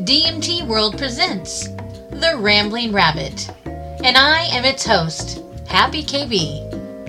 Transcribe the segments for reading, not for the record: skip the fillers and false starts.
DMT World presents The Rambling Rabbit, and I am its host, Happy KB.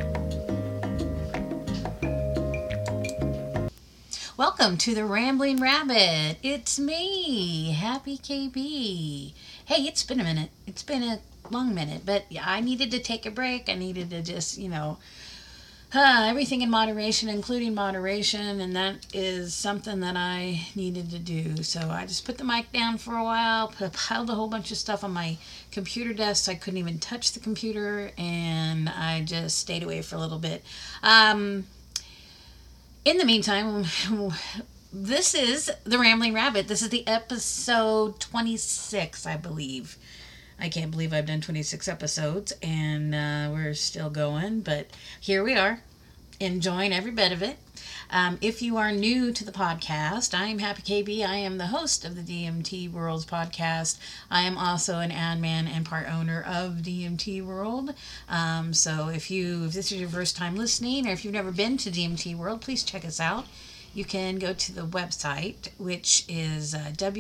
Welcome to The Rambling Rabbit. It's me, Happy KB. Hey, it's been a minute. It's been a long minute, but yeah, I needed to take a break. I needed to just, everything in moderation, including moderation, and that is something that I needed to do. So I just put the mic down for a while, piled a whole bunch of stuff on my computer desk. I couldn't even touch the computer, and I just stayed away for a little bit. In the meantime, this is The Rambling Rabbit. This is the episode 26, I believe. I can't believe I've done 26 episodes, and we're still going, but here we are, enjoying every bit of it. If you are new to the podcast, I'm Happy KB. I am the host of the DMT World podcast. I am also an admin and part owner of DMT World. So if this is your first time listening, or if you've never been to DMT World, please check us out. You can go to the website, which is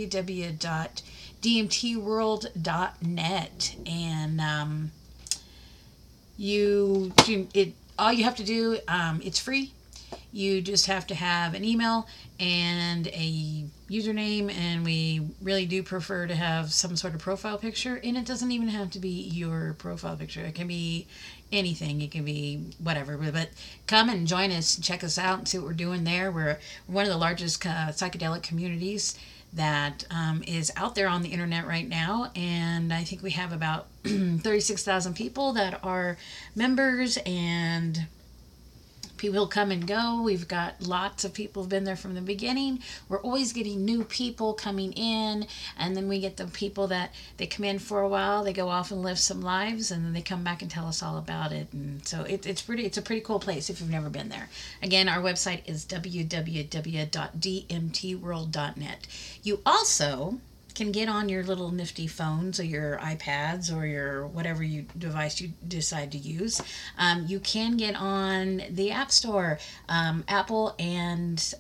www.dmtworld.net, and all you have to do, it's free. You just have to have an email and a username, and we really do prefer to have some sort of profile picture, and it doesn't even have to be your profile picture. It can be anything. It can be whatever, but come and join us, check us out, and see what we're doing there. We're one of the largest psychedelic communities that is out there on the internet right now, and I think we have about 36,000 people that are members, and people come and go. We've got lots of people who've been there from the beginning. We're always getting new people coming in, and then we get the people that they come in for a while, they go off and live some lives, and then they come back and tell us all about it. And so it's a pretty cool place if you've never been there. Again, our website is www.dmtworld.net. You also can get on your little nifty phones or your iPads or your whatever device you decide to use. You can get on the App Store. Apple and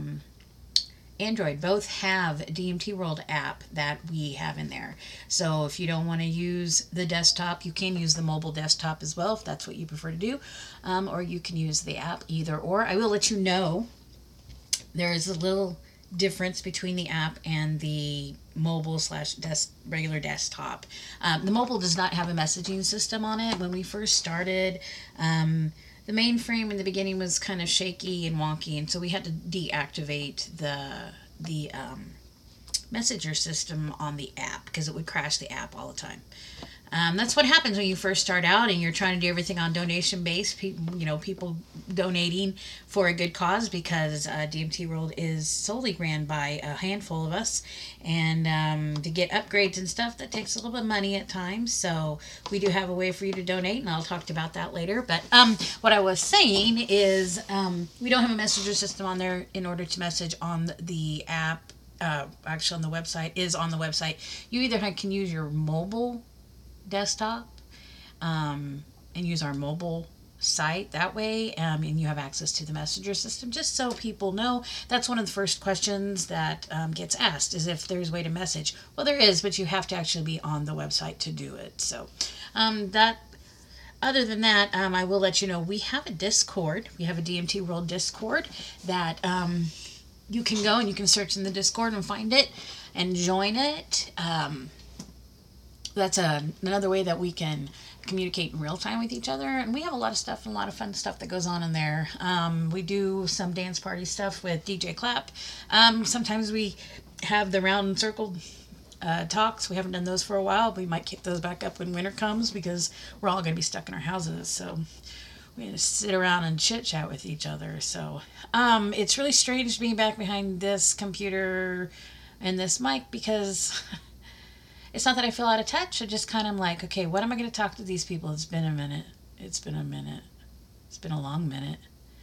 Android both have a DMT World app that we have in there. So if you don't want to use the desktop, you can use the mobile desktop as well if that's what you prefer to do. Or you can use the app, either or. I will let you know there is a little difference between the app and the mobile / regular desktop. The mobile does not have a messaging system on it. When we first started, the mainframe in the beginning was kind of shaky and wonky, and so we had to deactivate the messenger system on the app because it would crash the app all the time. That's what happens when you first start out and you're trying to do everything on donation base. People donating for a good cause, because DMT World is solely ran by a handful of us, and to get upgrades and stuff, that takes a little bit of money at times. So we do have a way for you to donate, and I'll talk about that later. But what I was saying is we don't have a messenger system on there in order to message on the app. Actually, on the website you either can use your mobile desktop and use our mobile site that way, and you have access to the messenger system. Just so people know, that's one of the first questions that gets asked, is if there's a way to message. Well, there is, but you have to actually be on the website to do it. So other than that, I will let you know we have a Discord. We have a DMT World Discord that you can go and you can search in the Discord and find it and join it. That's another way that we can communicate in real time with each other. And we have a lot of stuff and a lot of fun stuff that goes on in there. We do some dance party stuff with DJ Clap. Sometimes we have the round and circle talks. We haven't done those for a while. We might kick those back up when winter comes, because we're all going to be stuck in our houses. So we're going to sit around and chit chat with each other. So it's really strange being back behind this computer and this mic, because it's not that I feel out of touch. I just kind of like, okay, what am I going to talk to these people? It's been a minute. It's been a long minute.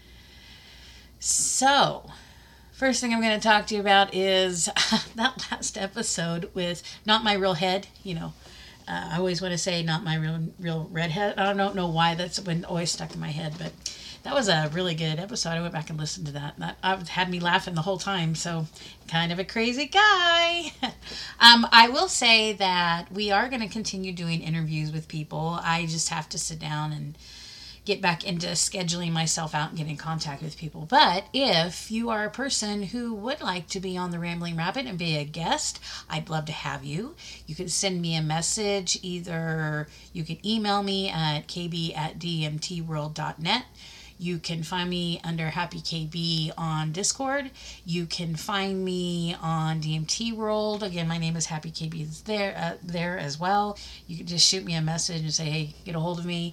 So, first thing I'm going to talk to you about is that last episode with Not My Real Head. I always want to say Not My Real Redhead. I don't know why that's been always stuck in my head, but That was a really good episode. I went back and listened to that. That had me laughing the whole time. So, kind of a crazy guy. I will say that we are going to continue doing interviews with people. I just have to sit down and get back into scheduling myself out and get in contact with people. But if you are a person who would like to be on the Rambling Rabbit and be a guest, I'd love to have you. You can send me a message. Either you can email me at kb@dmtworld.net. You can find me under Happy KB on Discord. You can find me on DMT World. Again, my name is Happy KB. It's there as well. You can just shoot me a message and say, hey, get a hold of me.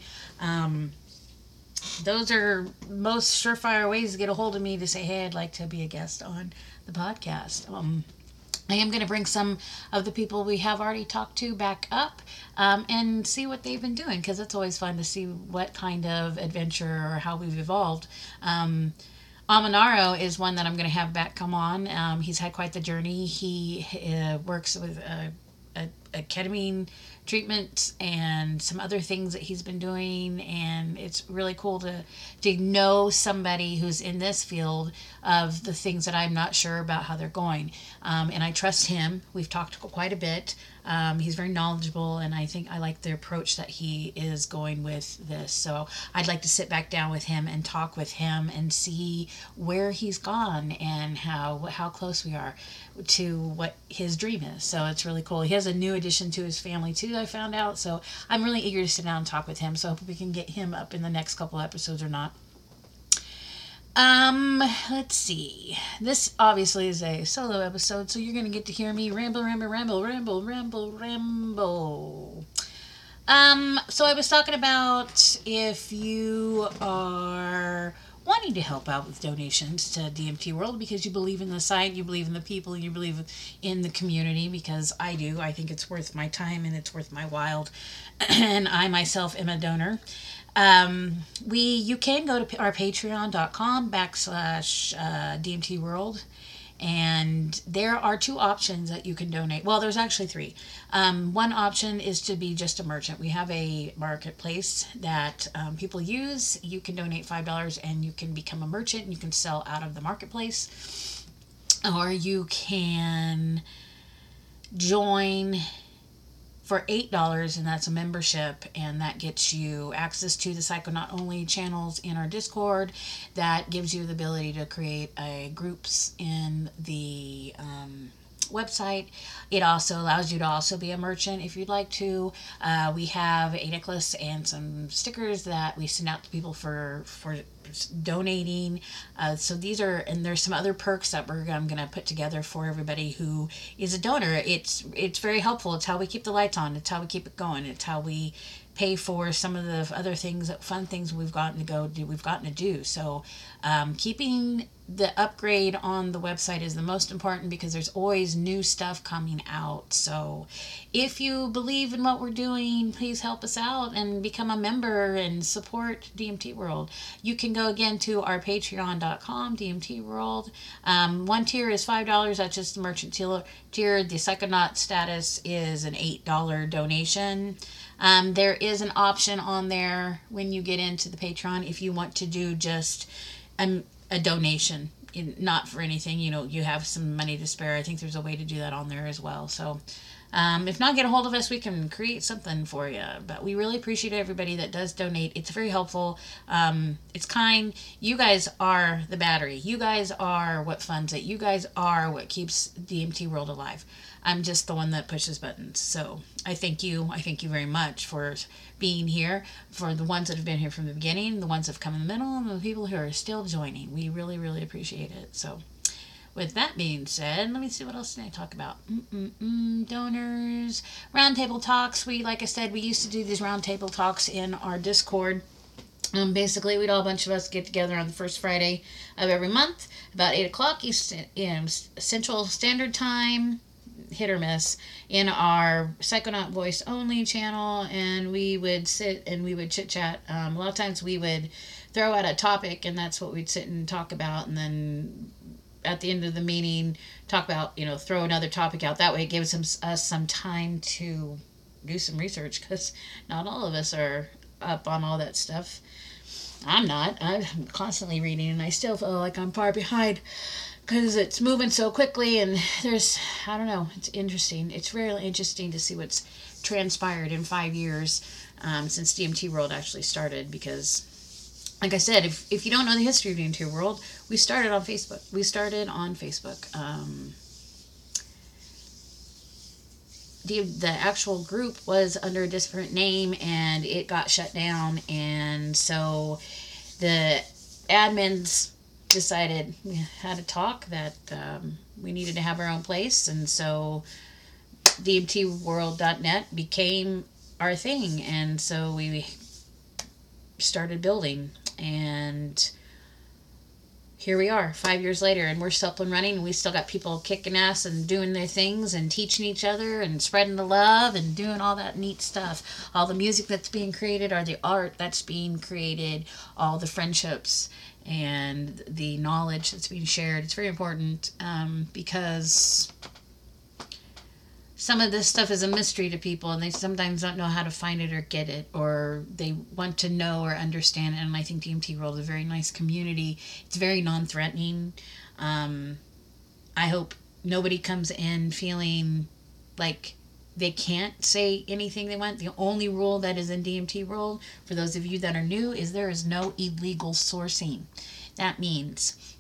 Those are most surefire ways to get a hold of me to say, hey, I'd like to be a guest on the podcast. I am going to bring some of the people we have already talked to back up and see what they've been doing, because it's always fun to see what kind of adventure or how we've evolved. Amanaro is one that I'm going to have back come on. He's had quite the journey. He works with a ketamine treatment and some other things that he's been doing, and it's really cool to know somebody who's in this field of the things that I'm not sure about how they're going, and I trust him. We've talked quite a bit. He's very knowledgeable, and I think I like the approach that he is going with this. So I'd like to sit back down with him and talk with him and see where he's gone and how close we are to what his dream is. So it's really cool. He has a new addition to his family too, I found out. So I'm really eager to sit down and talk with him. So I hope we can get him up in the next couple episodes or not. Let's see. This obviously is a solo episode, so you're going to get to hear me ramble. So I was talking about if you are wanting to help out with donations to DMT World because you believe in the site, you believe in the people, and you believe in the community, because I do. I think it's worth my time and it's worth my while, and I myself am a donor. You can go to our patreon.com/DMT World, and there are two options that you can donate. Well, there's actually three. One option is to be just a merchant. We have a marketplace that people use. You can donate $5 and you can become a merchant and you can sell out of the marketplace. Or you can join for $8, and that's a membership, and that gets you access to the Psychonaut only channels in our Discord. That gives you the ability to create groups in the website. It also allows you to also be a merchant if you'd like to. We have a necklace and some stickers that we send out to people for donating. So these are, and there's some other perks that I'm going to put together for everybody who is a donor. It's very helpful. It's how we keep the lights on. It's how we keep it going. It's how we pay for some of the other things, fun things we've gotten to do. So keeping the upgrade on the website is the most important, because there's always new stuff coming out. So if you believe in what we're doing, please help us out and become a member and support DMT World. You can go again to our patreon.com, DMT World. One tier is $5. That's just the merchant tier. The Psychonaut status is an $8 donation. There is an option on there when you get into the Patreon if you want to do just a donation, not for anything, you have some money to spare. I think there's a way to do that on there as well. So if not, get a hold of us. We can create something for you. But we really appreciate everybody that does donate. It's very helpful. It's kind. You guys are the battery. You guys are what funds it. You guys are what keeps DMT World alive. I'm just the one that pushes buttons. So I thank you. I thank you very much for being here, for the ones that have been here from the beginning, the ones that have come in the middle, and the people who are still joining. We really, really appreciate it. So with that being said, let me see what else can I talk about. Donors, roundtable talks. Like I said, we used to do these roundtable talks in our Discord. Basically, we'd all, a bunch of us, get together on the first Friday of every month, about 8 o'clock Central Standard Time, hit or miss, in our Psychonaut Voice Only channel, and we would sit and we would chit chat. A lot of times we would throw out a topic, and that's what we'd sit and talk about, and then at the end of the meeting talk about, throw another topic out. That way it gives us some time to do some research, because not all of us are up on all that stuff. I'm not. I'm constantly reading, and I still feel like I'm far behind because it's moving so quickly. And there's, I don't know, it's interesting. It's really interesting to see what's transpired in 5 years since DMT World actually started. Because, like I said, if you don't know the history of DMT World, we started on Facebook. The actual group was under a different name, and it got shut down, and so the admins decided we had to talk that we needed to have our own place, and so dmtworld.net became our thing, and so we started building, and here we are 5 years later, and we're still up and running, and we still got people kicking ass and doing their things and teaching each other and spreading the love and doing all that neat stuff. All the music that's being created, or the art that's being created, all the friendships and the knowledge that's being shared. It's very important because some of this stuff is a mystery to people, and they sometimes don't know how to find it or get it, or they want to know or understand it. And I think DMT World is a very nice community. It's very non-threatening. I hope nobody comes in feeling like they can't say anything they want. The only rule that is in DMT World, for those of you that are new, is there is no illegal sourcing. That means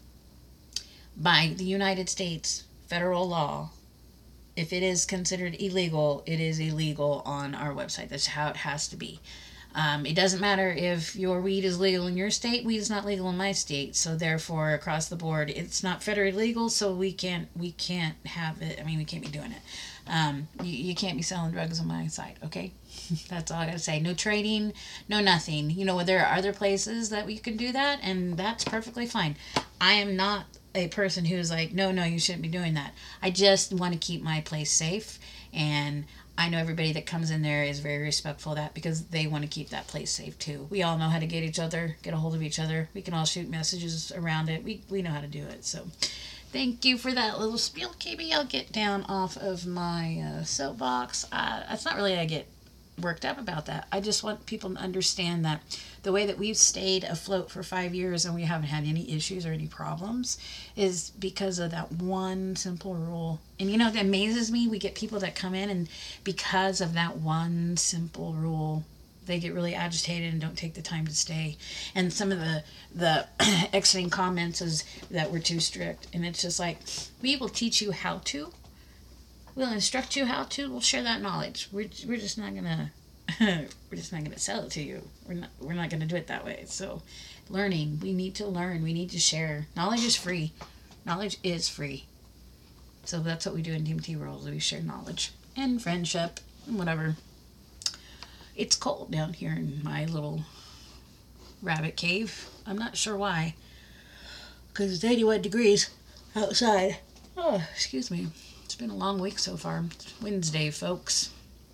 by the United States federal law, if it is considered illegal, it is illegal on our website. That's how it has to be. It doesn't matter if your weed is legal in your state. Weed is not legal in my state. So therefore, across the board, it's not federally legal. So we can't have it. I mean, we can't be doing it. You can't be selling drugs on my site. Okay, that's all I gotta say. No trading, no nothing. You know, there are other places that we can do that, and that's perfectly fine. I am not a person who's like, no, you shouldn't be doing that. I just want to keep my place safe, and I know everybody that comes in there is very respectful of that because they want to keep that place safe too. We all know how to get a hold of each other. We can all shoot messages around it. We know how to do it. So thank you for that little spiel, KB. I'll get down off of my soapbox. It's not really I get worked up about that. I just want people to understand that the way that we've stayed afloat for 5 years and we haven't had any issues or any problems is because of that one simple rule. And you know, it amazes me. We get people that come in, and because of that one simple rule, they get really agitated and don't take the time to stay. And some of the exiting comments is that we're too strict. And it's just like, we will teach you how to. We'll instruct you how to. We'll share that knowledge. We're just not gonna we're just not gonna sell it to you. We're not gonna do it that way. So, learning. We need to learn. We need to share. Knowledge is free. Knowledge is free. So that's what we do in DMT World. We share knowledge and friendship and whatever. It's cold down here in my little rabbit cave. I'm not sure why. Because it's 81 degrees outside. Oh, excuse me. It's been a long week so far. It's Wednesday, folks.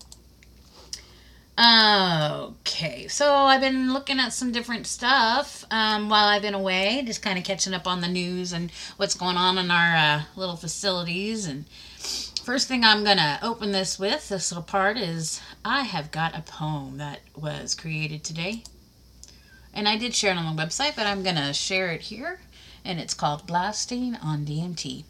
Okay, so I've been looking at some different stuff while I've been away, just kind of catching up on the news and what's going on in our little facilities. And first thing I'm going to open this with, this little part, is I have got a poem that was created today. And I did share it on my website, but I'm going to share it here. And it's called Blasting on DMT.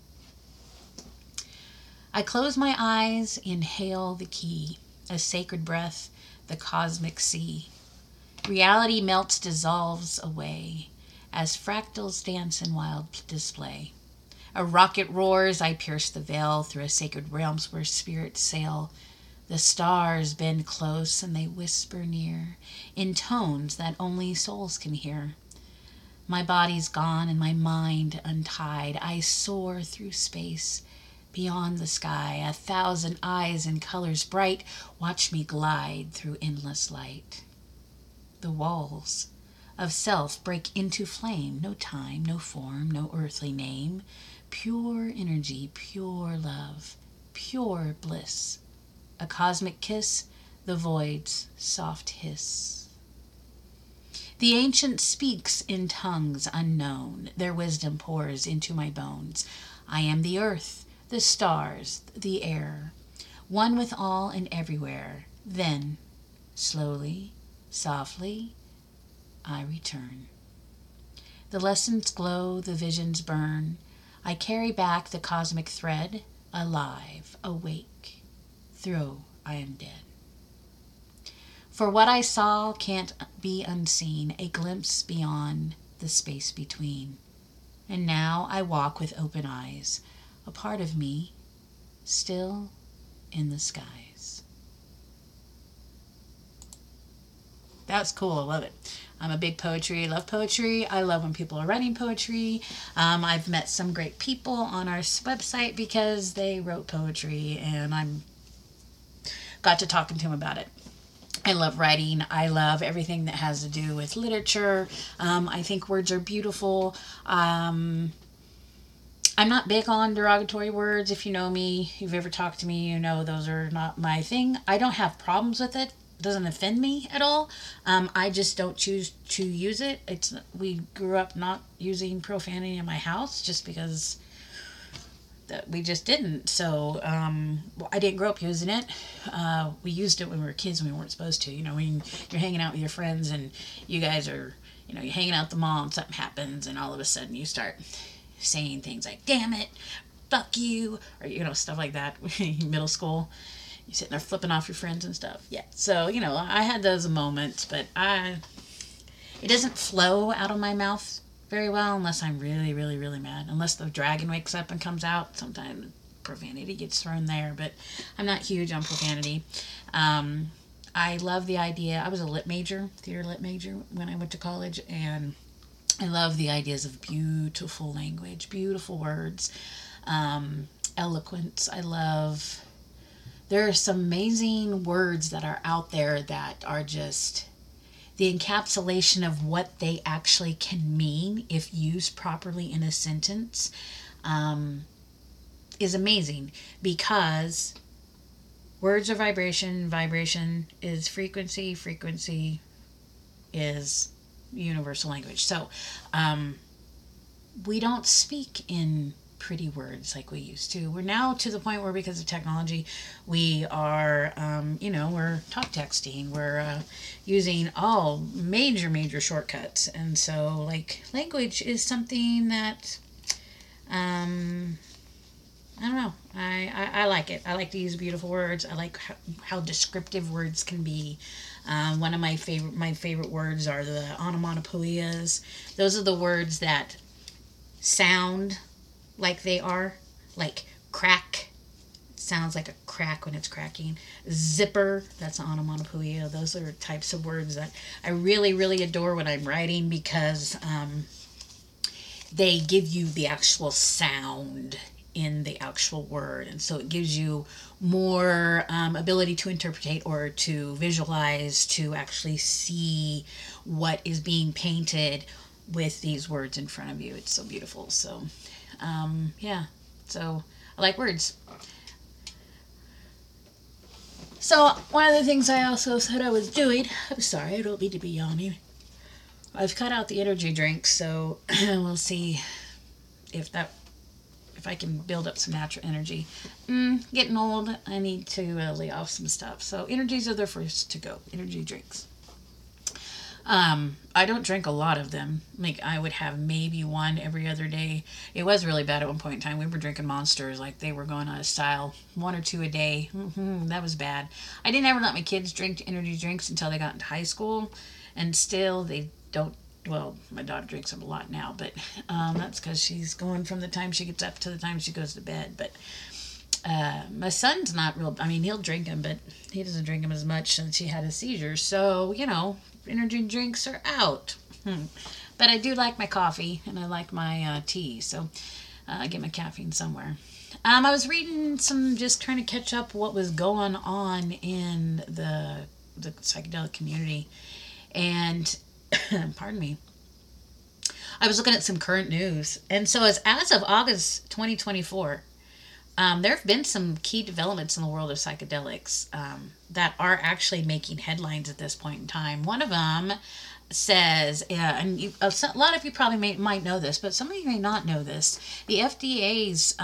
I close my eyes, inhale the key, a sacred breath, the cosmic sea. Reality melts, dissolves away, as fractals dance in wild display. A rocket roars, I pierce the veil through a sacred realms where spirits sail. The stars bend close and they whisper near, in tones that only souls can hear. My body's gone and my mind untied. I soar through space, beyond the sky. 1,000 eyes and colors bright watch me glide through endless light. The walls of self break into flame. No time, no form, no earthly name. Pure energy, pure love, pure bliss. A cosmic kiss, the void's soft hiss. The ancient speaks in tongues unknown. Their wisdom pours into my bones. I am the earth, the stars, the air, one with all and everywhere. Then, slowly, softly, I return. The lessons glow, the visions burn. I carry back the cosmic thread, alive, awake. Through I am dead. For what I saw can't be unseen, a glimpse beyond the space between. And now I walk with open eyes, a part of me still in the skies. That's cool. I love it. I'm a big poetry. I love poetry. I love when people are writing poetry. I've met some great people on our website because they wrote poetry, and I'm got to talking to them about it. I love writing. I love everything that has to do with literature. I think words are beautiful. I'm not big on derogatory words. If you know me, if you've ever talked to me, you know those are not my thing. I don't have problems with it. It doesn't offend me at all. I just don't choose to use it. We grew up not using profanity in my house just because that we just didn't. So I didn't grow up using it. We used it when we were kids and we weren't supposed to. When you're hanging out with your friends and you guys are, you're hanging out at the mall and something happens and all of a sudden you start saying things like, damn it, fuck you, or, stuff like that. Middle school, you're sitting there flipping off your friends and stuff. Yeah. So, I had those moments, but it doesn't flow out of my mouth very well unless I'm really, really, really mad. Unless the dragon wakes up and comes out. Sometimes profanity gets thrown there, but I'm not huge on profanity. I love the idea. I was a theater lit major when I went to college, and I love the ideas of beautiful language, beautiful words, eloquence. There are some amazing words that are out there that are just the encapsulation of what they actually can mean if used properly in a sentence is amazing, because words are vibration, vibration is frequency, frequency is universal language. So we don't speak in pretty words like we used to. We're now to the point where, because of technology, we are we're talk texting, we're using all major shortcuts, and so language is something that I don't know. I like it. I like to use beautiful words. I like how descriptive words can be. One of my favorite words are the onomatopoeias. Those are the words that sound like they are, like crack. It sounds like a crack when it's cracking. Zipper, that's an onomatopoeia. Those are types of words that I really, really adore when I'm writing, because they give you the actual sound in the actual word, and so it gives you more ability to interpret or to visualize, to actually see what is being painted with these words in front of you. It's so beautiful. So so I like words. So one of the things I also said I was doing, I'm sorry, I don't mean to be yawning, I've cut out the energy drinks, so we'll see if I can build up some natural energy. Getting old, I need to lay off some stuff. So energies are the first to go. Energy drinks. I don't drink a lot of them. I would have maybe one every other day. It was really bad at one point in time. We were drinking Monsters like they were going out of style. 1 or 2 a day. That was bad. I didn't ever let my kids drink energy drinks until they got into high school. And still, they don't. Well, my daughter drinks them a lot now, but that's because she's going from the time she gets up to the time she goes to bed. But my son's not real. He'll drink them, but he doesn't drink them as much since he had a seizure. So, energy drinks are out. But I do like my coffee, and I like my tea, so I get my caffeine somewhere. I was reading just trying to catch up what was going on in the psychedelic community, and pardon me, I was looking at some current news, and so as of August 2024, there have been some key developments in the world of psychedelics that are actually making headlines at this point in time. One of them says, and a lot of you probably might know this, but some of you may not know this, the FDA's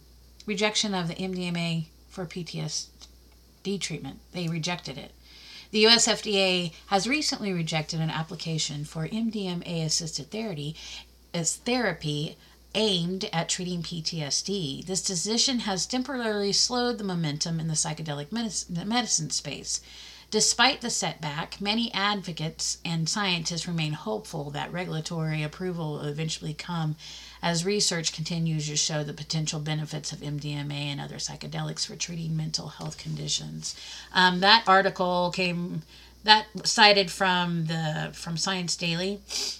rejection of the MDMA for PTSD treatment. They rejected it. The US FDA has recently rejected an application for MDMA assisted therapy aimed at treating PTSD. This decision has temporarily slowed the momentum in the psychedelic medicine space. Despite the setback, many advocates and scientists remain hopeful that regulatory approval will eventually come as research continues to show the potential benefits of MDMA and other psychedelics for treating mental health conditions. That article came that cited from Science Daily,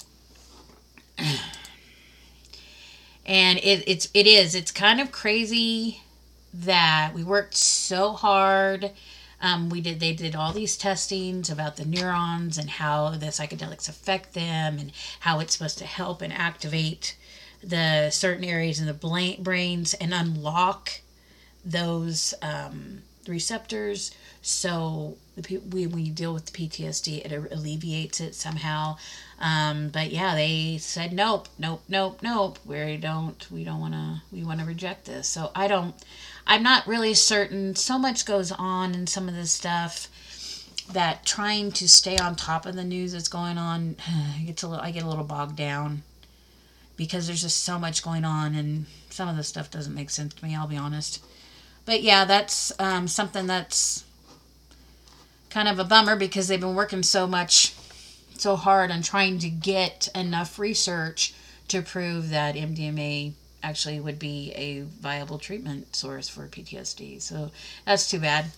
and it's kind of crazy that we worked so hard. They did all these testings about the neurons and how the psychedelics affect them and how it's supposed to help and activate the certain areas in the brains and unlock those receptors. So when you deal with the PTSD, it alleviates it somehow. But yeah, they said nope. We want to reject this. So I'm not really certain. So much goes on in some of this stuff that trying to stay on top of the news that's going on, I get a little bogged down because there's just so much going on and some of the stuff doesn't make sense to me, I'll be honest. But yeah, that's something that's kind of a bummer because they've been working so hard on trying to get enough research to prove that MDMA actually would be a viable treatment source for PTSD. So that's too bad.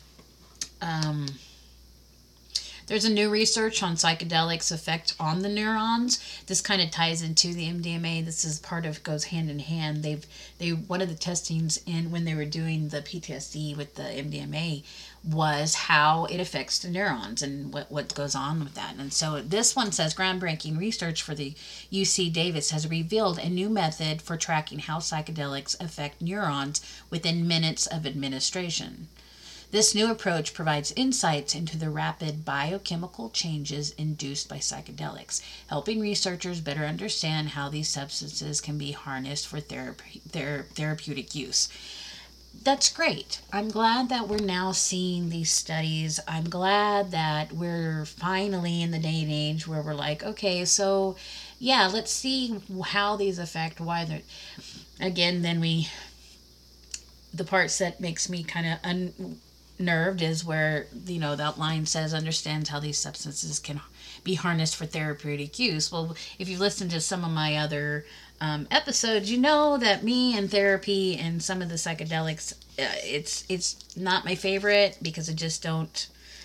There's a new research on psychedelics' effect on the neurons. This kind of ties into the MDMA. This is goes hand in hand. One of the testings when they were doing the PTSD with the MDMA was how it affects the neurons and what goes on with that. And so this one says groundbreaking research for the UC Davis has revealed a new method for tracking how psychedelics affect neurons within minutes of administration. This new approach provides insights into the rapid biochemical changes induced by psychedelics, helping researchers better understand how these substances can be harnessed for therapeutic use. That's great. I'm glad that we're now seeing these studies. I'm glad that we're finally in the day and age where we're like, okay, so yeah, let's see how these affect, why they're... Again, the parts that makes me kind of unnerved is where, that line says understands how these substances can be harnessed for therapeutic use. Well, if you've listened to some of my other episodes, you know that me and therapy and some of the psychedelics, it's not my favorite because I just don't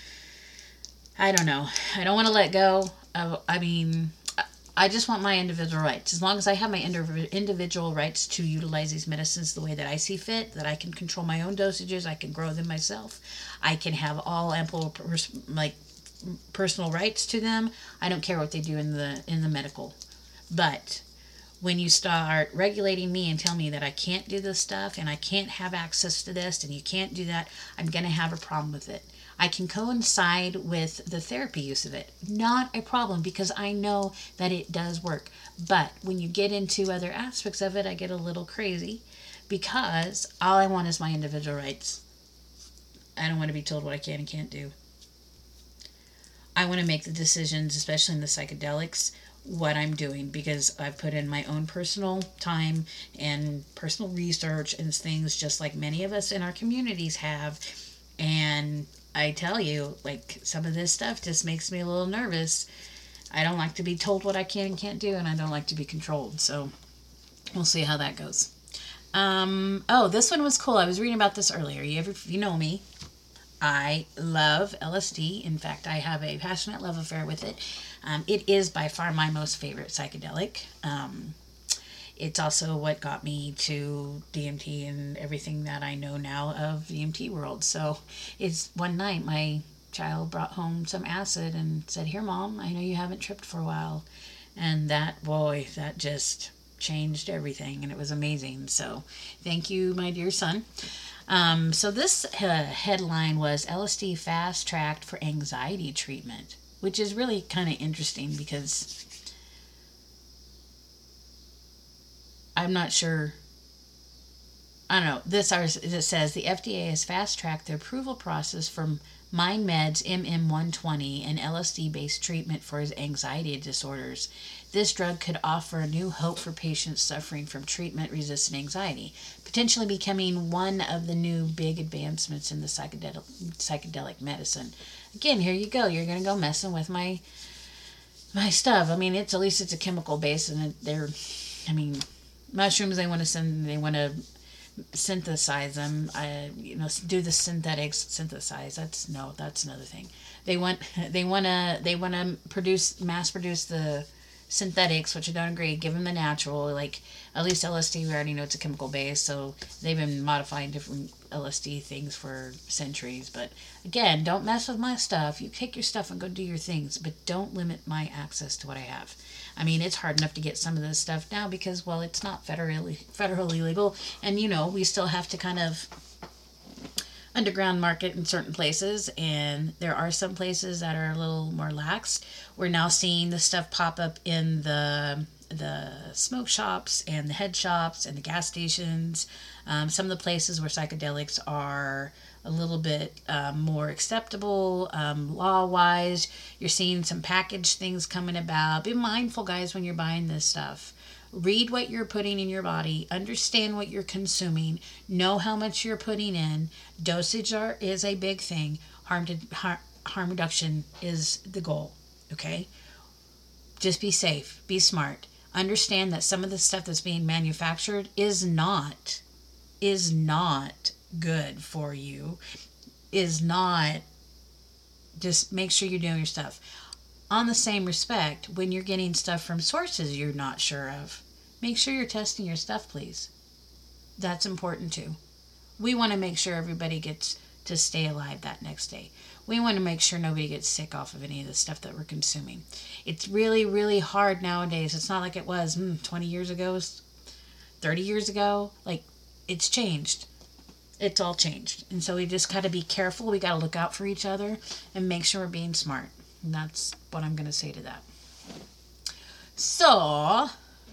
know. I don't want to let go. I just want my individual rights. As long as I have my individual rights to utilize these medicines the way that I see fit, that I can control my own dosages, I can grow them myself, I can have all ample personal rights to them. I don't care what they do in the medical. But when you start regulating me and tell me that I can't do this stuff and I can't have access to this and you can't do that, I'm going to have a problem with it. I can coincide with the therapy use of it. Not a problem because I know that it does work. But when you get into other aspects of it, I get a little crazy because all I want is my individual rights. I don't want to be told what I can and can't do. I want to make the decisions, especially in the psychedelics, what I'm doing because I've put in my own personal time and personal research and things just like many of us in our communities have. And I tell you, some of this stuff just makes me a little nervous. I don't like to be told what I can and can't do, and I don't like to be controlled. So we'll see how that goes. This one was cool. I was reading about this earlier. You know me. I love LSD. In fact, I have a passionate love affair with it. It is by far my most favorite psychedelic. It's also what got me to DMT and everything that I know now of the DMT world. So it's one night my child brought home some acid and said, "Here, Mom, I know you haven't tripped for a while." And that just changed everything, and it was amazing. So thank you, my dear son. So this headline was LSD fast-tracked for anxiety treatment, which is really kind of interesting because I'm not sure I don't know. It says the FDA has fast tracked the approval process for MindMed's MM120, an LSD-based treatment for anxiety disorders. This drug could offer a new hope for patients suffering from treatment-resistant anxiety, potentially becoming one of the new big advancements in the psychedelic medicine. Again, here you go. You're gonna go messing with my stuff. I mean, at least it's a chemical base, and mushrooms. They want to synthesize them. Do the synthetics synthesize. That's another thing. They want to mass produce the synthetics, which I don't agree. Give them the natural, like at least LSD. We already know it's a chemical base, so they've been modifying different LSD things for centuries. But again, don't mess with my stuff. You take your stuff and go do your things, but don't limit my access to what I have. I mean, it's hard enough to get some of this stuff now because, well, it's not federally legal, and we still have to kind of underground market in certain places, and there are some places that are a little more lax. We're now seeing the stuff pop up in the smoke shops and the head shops and the gas stations. Some of the places where psychedelics are a little bit more acceptable law-wise. You're seeing some packaged things coming about. Be mindful, guys, when you're buying this stuff. Read what you're putting in your body. Understand what you're consuming. Know how much you're putting in. Dosage is a big thing. Harm reduction is the goal. Okay? Just be safe. Be smart. Understand that some of the stuff that's being manufactured is not good for you. Is not. Just make sure you're doing your stuff. On the same respect, when you're getting stuff from sources you're not sure of, make sure you're testing your stuff, please. That's important too. We want to make sure everybody gets to stay alive that next day. We want to make sure nobody gets sick off of any of the stuff that we're consuming. It's really, really hard nowadays. It's not like it was 20 years ago, 30 years ago. Like, it's changed. It's all changed. And so we just got to be careful. We got to look out for each other and make sure we're being smart. And that's what I'm going to say to that. So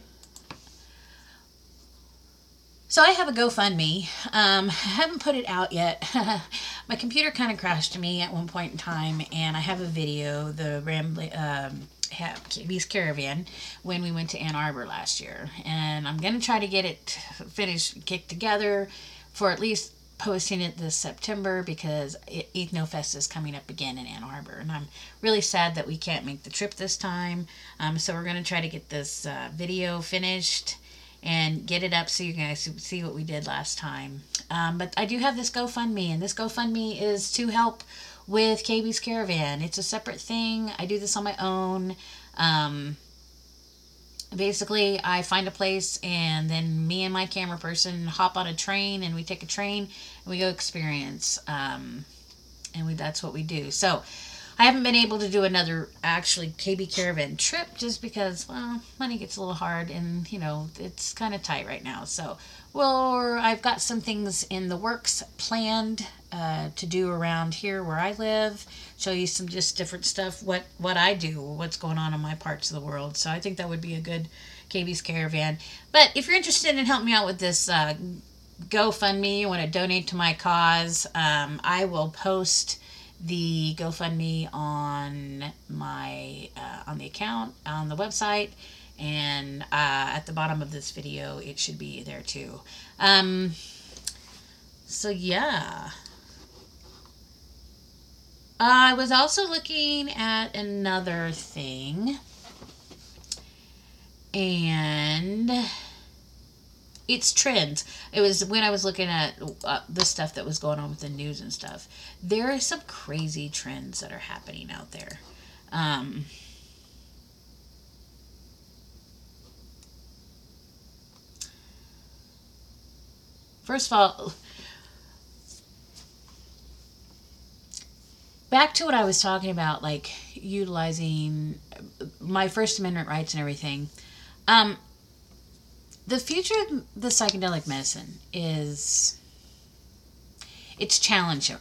I have a GoFundMe. I haven't put it out yet. My computer kind of crashed to me at one point in time, and I have a video, the KB's Caravan, when we went to Ann Arbor last year. And I'm going to try to get it finished, kicked together for at least posting it this September, because EthnoFest is coming up again in Ann Arbor, and I'm really sad that we can't make the trip this time. So we're going to try to get this video finished and get it up so you guys see what we did last time. But I do have this GoFundMe, and this GoFundMe is to help with KB's Caravan. It's a separate thing. I do this on my own. Basically, I find a place, and then me and my camera person hop on a train, and we take a train, and we go experience. That's what we do. So I haven't been able to do another actually KB Caravan trip just because, well, money gets a little hard, and it's kind of tight right now. So, I've got some things in the works planned to do around here where I live. Show you some just different stuff, what I do, what's going on in my parts of the world. So I think that would be a good KB's Caravan. But if you're interested in helping me out with this GoFundMe, you want to donate to my cause, I will post the GoFundMe on my on the account on the website, and at the bottom of this video it should be there too. So yeah, I was also looking at another thing, and it's trends. It was when I was looking at the stuff that was going on with the news and stuff. There are some crazy trends that are happening out there. First of all, back to what I was talking about, like utilizing my First Amendment rights and everything. The future of the psychedelic medicine it's challenging.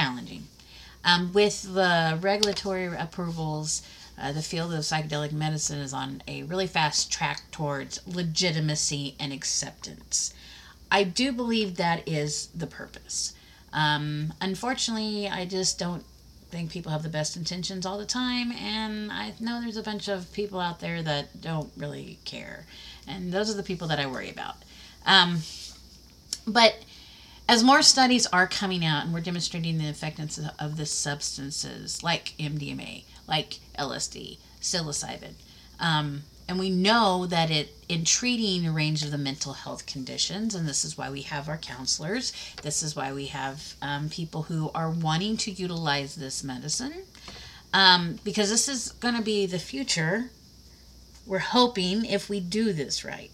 With the regulatory approvals, the field of psychedelic medicine is on a really fast track towards legitimacy and acceptance. I do believe that is the purpose. Unfortunately, I just don't think people have the best intentions all the time, and I know there's a bunch of people out there that don't really care, and those are the people that I worry about. Um, but as more studies are coming out and we're demonstrating the effectiveness of the substances like MDMA, like LSD, psilocybin, and we know that it in treating a range of the mental health conditions, and this is why we have our counselors. This is why we have people who are wanting to utilize this medicine, because this is going to be the future. We're hoping if we do this right.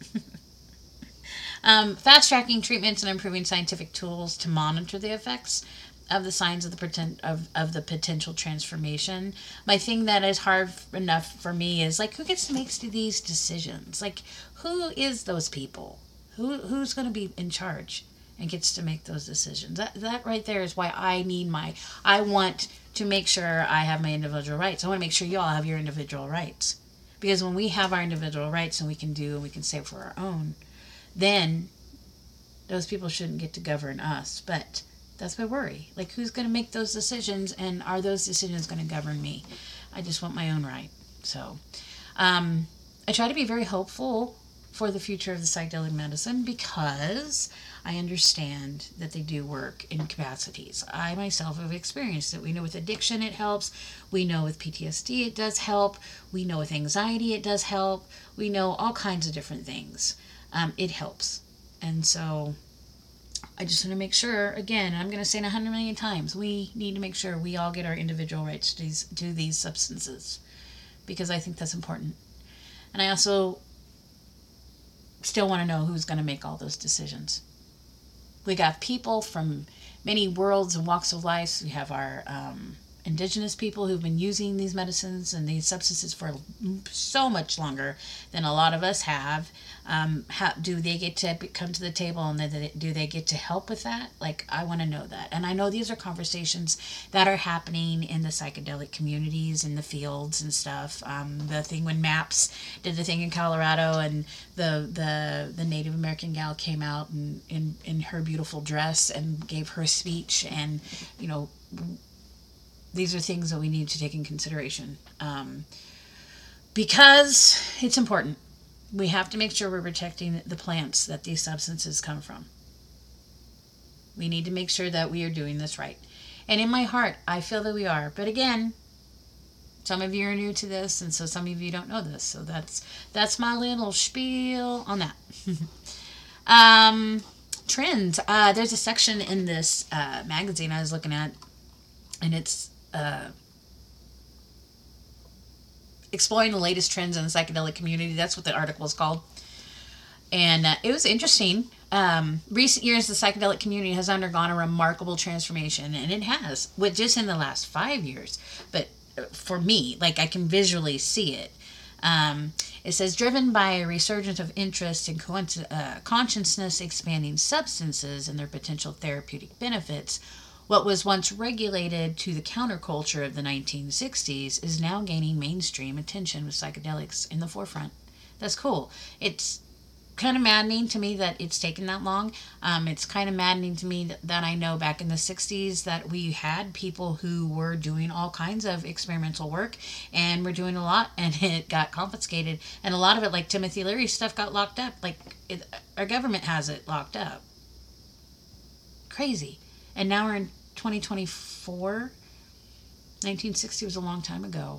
Fast tracking treatments and improving scientific tools to monitor the effects of the signs of of the potential transformation. My thing that is hard enough for me is like, who gets to make these decisions? Like, who is those people? Who's going to be in charge and gets to make those decisions? That right there is why I want to make sure I have my individual rights. I want to make sure you all have your individual rights, because when we have our individual rights and we can say for our own, then those people shouldn't get to govern us. But that's my worry. Like, who's going to make those decisions, and are those decisions going to govern me? I just want my own right. So I try to be very hopeful for the future of the psychedelic medicine, because I understand that they do work in capacities. I myself have experienced it. We know with addiction it helps. We know with PTSD it does help. We know with anxiety it does help. We know all kinds of different things. It helps. And so I just want to make sure, again, I'm going to say it 100 million times, we need to make sure we all get our individual rights to these substances, because I think that's important. And I also still want to know who's going to make all those decisions. We got people from many worlds and walks of life. We have our indigenous people who've been using these medicines and these substances for so much longer than a lot of us have. How do they get to come to the table, and do they get to help with that? Like, I want to know that. And I know these are conversations that are happening in the psychedelic communities, in the fields and stuff. The thing when MAPS did the thing in Colorado, and the Native American gal came out in her beautiful dress and gave her speech, and these are things that we need to take in consideration, because it's important. We have to make sure we're protecting the plants that these substances come from. We need to make sure that we are doing this right. And in my heart, I feel that we are. But again, some of you are new to this, and so some of you don't know this. So that's my little spiel on that. Trends. There's a section in this magazine I was looking at, and it's exploring the latest trends in the psychedelic community. That's what the article is called. And it was interesting. Recent years, the psychedelic community has undergone a remarkable transformation, and it has, with just in the last 5 years. But for me, like, I can visually see it. It says, driven by a resurgence of interest in consciousness expanding substances and their potential therapeutic benefits, what was once regulated to the counterculture of the 1960s is now gaining mainstream attention, with psychedelics in the forefront. That's cool. It's kind of maddening to me that it's taken that long. It's kind of maddening to me that I know back in the 60s that we had people who were doing all kinds of experimental work, and were doing a lot, and it got confiscated. And a lot of it, like Timothy Leary's stuff, got locked up. Our government has it locked up. Crazy. And now we're in 2024. 1960 was a long time ago.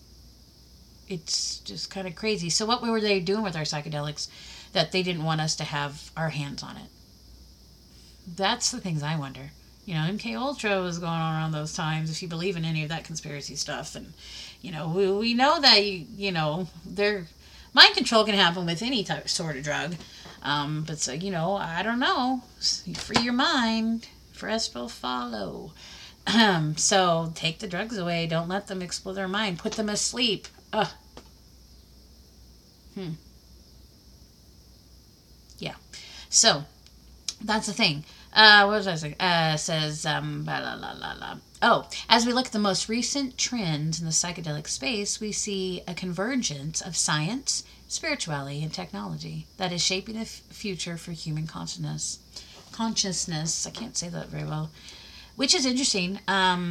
It's just kind of crazy. So what were they doing with our psychedelics that they didn't want us to have our hands on it? That's the things I wonder. MK Ultra was going on around those times, if you believe in any of that conspiracy stuff. And, we know that, their mind control can happen with any sort of drug. But so, I don't know. Free your mind. Rest will follow. So take the drugs away. Don't let them explode their mind. Put them asleep. Yeah. So that's the thing. What was I saying? Says blah, blah, blah, blah. Oh, as we look at the most recent trends in the psychedelic space, we see a convergence of science, spirituality, and technology that is shaping the future for human consciousness. Consciousness, I can't say that very well, which is interesting.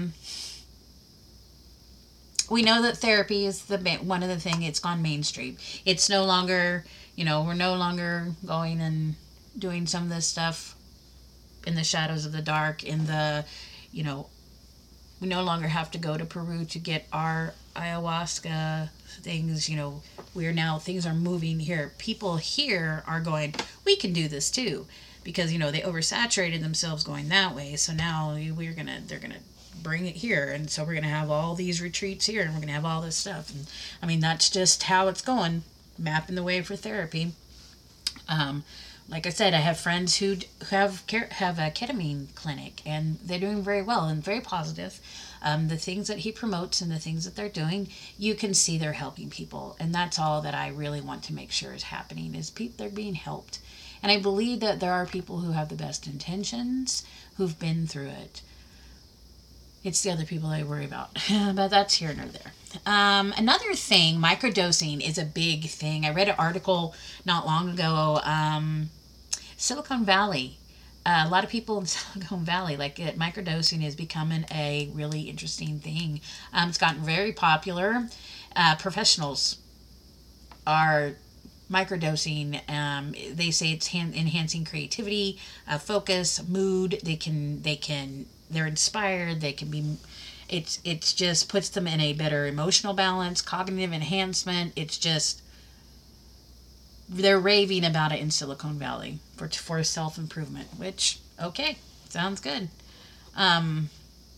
We know that therapy is one of the thing. It's gone mainstream. It's no longer, we're no longer going and doing some of this stuff in the shadows of the dark. You know, we no longer have to go to Peru to get our ayahuasca things. Things are moving here. People here are going, we can do this too, because they oversaturated themselves going that way. So now they're gonna bring it here, and so we're gonna have all these retreats here, and we're gonna have all this stuff. And I mean, that's just how it's going, mapping the way for therapy. Like I said, I have friends who have a ketamine clinic, and they're doing very well and very positive. The things that he promotes and the things that they're doing, you can see they're helping people, and that's all that I really want to make sure is happening, is they're being helped. And I believe that there are people who have the best intentions, who've been through it. It's the other people I worry about, but that's here nor there. Another thing, microdosing is a big thing. I read an article not long ago. Silicon Valley. A lot of people in Silicon Valley, microdosing is becoming a really interesting thing. It's gotten very popular. Professionals are microdosing. They say it's enhancing creativity, focus, mood. They're inspired. They can be. It's just puts them in a better emotional balance, cognitive enhancement. It's just, they're raving about it in Silicon Valley for self-improvement, which, okay, sounds good. I'm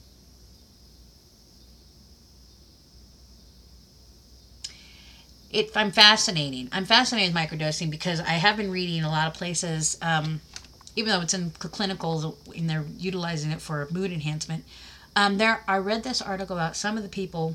fascinating. I'm fascinated with microdosing because I have been reading a lot of places, even though it's in clinicals and they're utilizing it for mood enhancement. I read this article about some of the people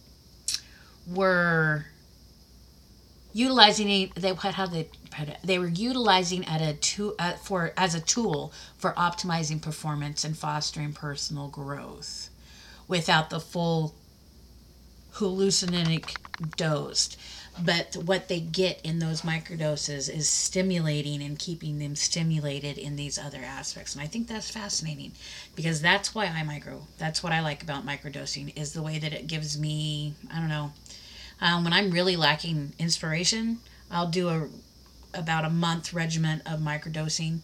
were utilizing it. They were utilizing as a tool for optimizing performance and fostering personal growth, without the full hallucinogenic dose. But what they get in those microdoses is stimulating and keeping them stimulated in these other aspects. And I think that's fascinating, because that's why that's what I like about microdosing, is the way that it gives me, I don't know, when I'm really lacking inspiration, I'll do about a month regimen of microdosing,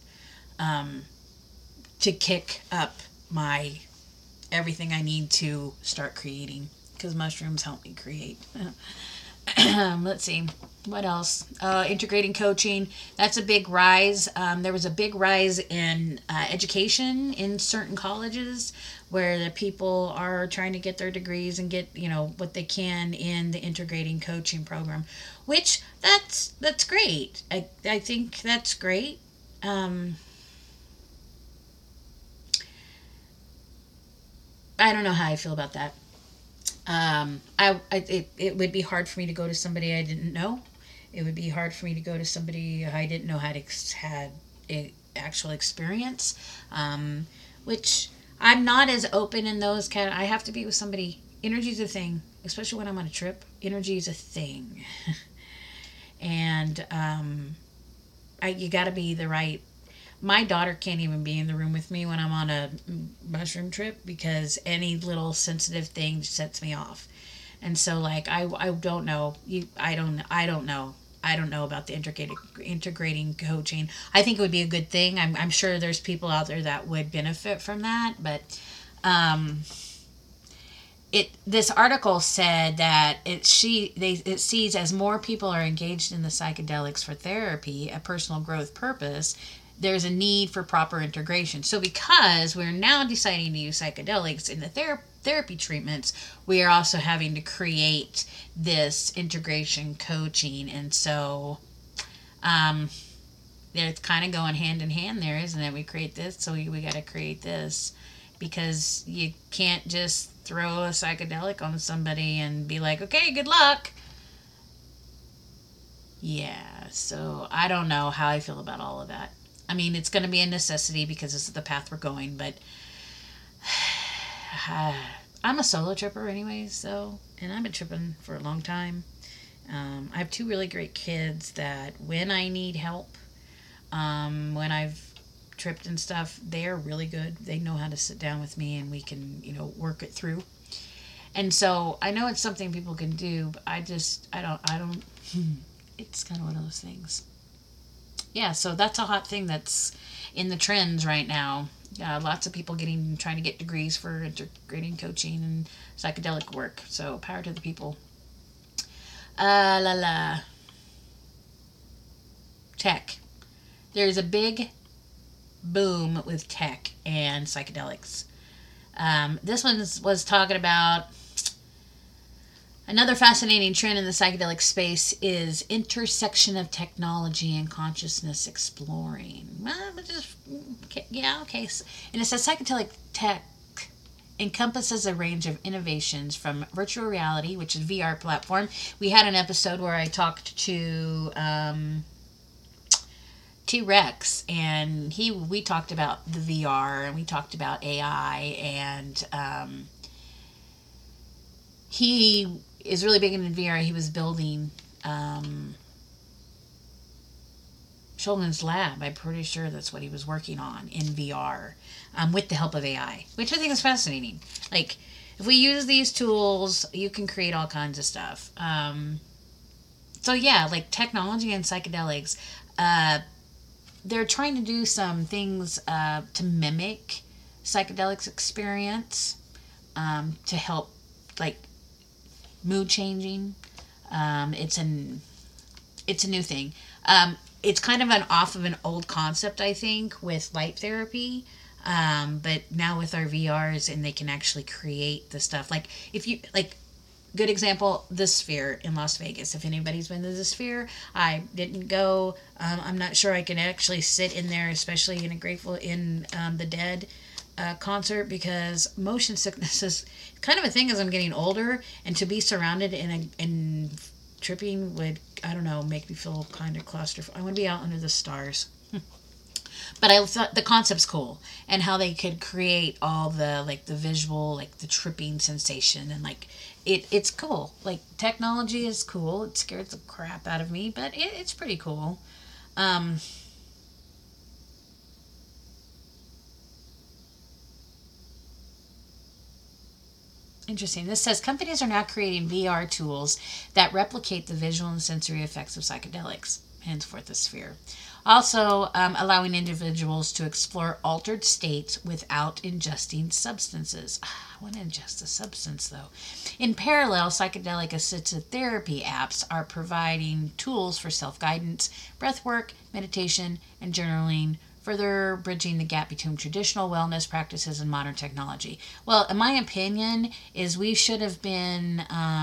to kick up my everything I need to start creating, because mushrooms help me create. Let's see, what else? Integrating coaching. That's a big rise. There was a big rise in education in certain colleges, where the people are trying to get their degrees and get what they can in the integrating coaching program, which that's great. I think that's great. I don't know how I feel about that. It would be hard for me to go to somebody I didn't know. It would be hard for me to go to somebody I didn't know had actual experience, which I'm not as open in those I have to be with somebody. Energy's a thing, especially when I'm on a trip. Energy is a thing, and you got to be the right. My daughter can't even be in the room with me when I'm on a mushroom trip, because any little sensitive thing sets me off. And so, I don't know. I don't know. I don't know about the integrating coaching. I think it would be a good thing. I'm sure there's people out there that would benefit from that. But this article said that it sees, as more people are engaged in the psychedelics for therapy, a personal growth purpose, there's a need for proper integration. So because we're now deciding to use psychedelics in the therapy treatments, we are also having to create this integration coaching. And so it's kind of going hand in hand there, isn't it? We create this, so we got to create this, because you can't just throw a psychedelic on somebody and be like, okay, good luck. Yeah, so I don't know how I feel about all of that. I mean, it's going to be a necessity because this is the path we're going, but I'm a solo tripper anyways, and I've been tripping for a long time. I have two really great kids that when I need help, when I've tripped and stuff, they are really good. They know how to sit down with me and we can, work it through. And so I know it's something people can do, but I don't, it's kind of one of those things. Yeah, so that's a hot thing that's in the trends right now. Lots of people trying to get degrees for integrating coaching and psychedelic work. So power to the people. La la. Tech. There's a big boom with tech and psychedelics. This one was talking about another fascinating trend in the psychedelic space is intersection of technology and consciousness exploring. Okay. And it says psychedelic tech encompasses a range of innovations from virtual reality, which is VR platform. We had an episode where I talked to T-Rex, and we talked about the VR, and we talked about AI, and he is really big into VR. He was building Shulman's lab. I'm pretty sure that's what he was working on in VR, with the help of AI, which I think is fascinating. Like, if we use these tools, you can create all kinds of stuff. So yeah, like technology and psychedelics, they're trying to do some things to mimic psychedelics experience, to help, like, mood changing. It's a new thing. It's kind of an old concept, I think, with light therapy. But now with our VRs, and they can actually create the stuff. Like, if you like, good example, the Sphere in Las Vegas. If anybody's been to the Sphere, I didn't go. I'm not sure I can actually sit in there, especially in a Grateful in the Dead concert, because motion sickness is kind of a thing as I'm getting older, and to be surrounded in tripping would, I don't know, make me feel kind of claustrophobic. I want to be out under the stars. But I thought the concept's cool, and how they could create all the, like, the visual, like the tripping sensation, and like it's cool. Like, technology is cool. It scares the crap out of me, but it's pretty cool. Um, Interesting. This says companies are now creating VR tools that replicate the visual and sensory effects of psychedelics, henceforth the Sphere. Also, allowing individuals to explore altered states without ingesting substances. I want to ingest a substance, though. In parallel, psychedelic assisted therapy apps are providing tools for self guidance, breath work, meditation, and journaling, further bridging the gap between traditional wellness practices and modern technology. Well, in my opinion, is we should have been